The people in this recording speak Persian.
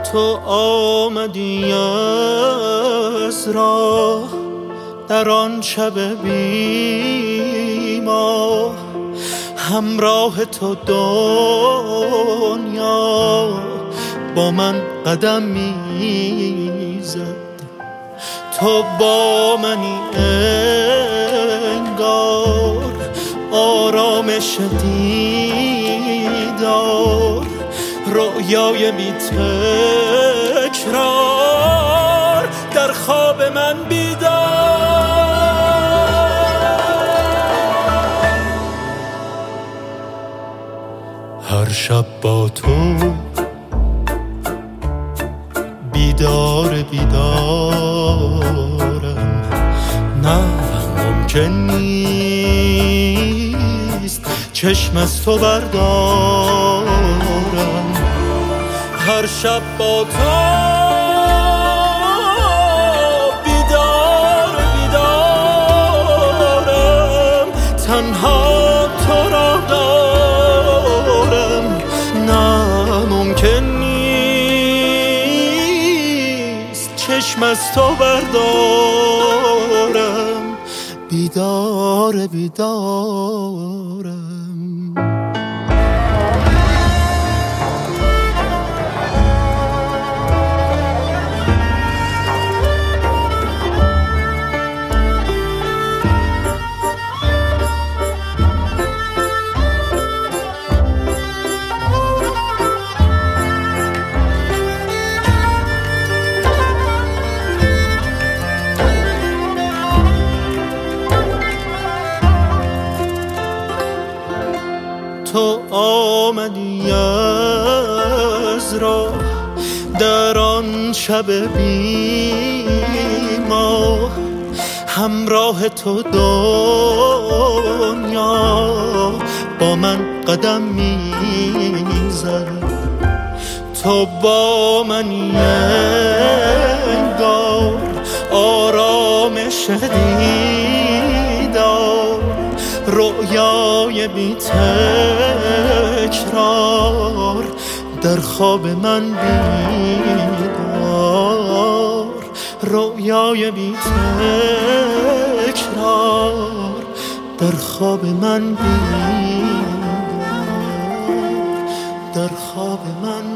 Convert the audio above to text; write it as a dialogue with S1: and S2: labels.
S1: تو آمدی از راه در آن شب بی ماه، همراه تو دنیا با من قدم میزد. تو با منی انگار، آرامش دیدار، رؤیای بی تکرار در خواب من بیدار. هر شب با تو بیدار بیدارم، نه ممکن نیست چشم از تو بردارم. هر شب با تو بیدار بیدارم، تنها تو را دارم، نه ممکن نیست چشم از تو بردارم. بیدار بیدارم. تو آمدی از راه در آن شب بی ماه، همراه تو دنیا با من قدم میزد. تو با منی انگار، آرامش دیدار، رؤیای بی تکرار در خواب من بیدار، رؤیای بی تکرار در خواب من بیدار، در خواب من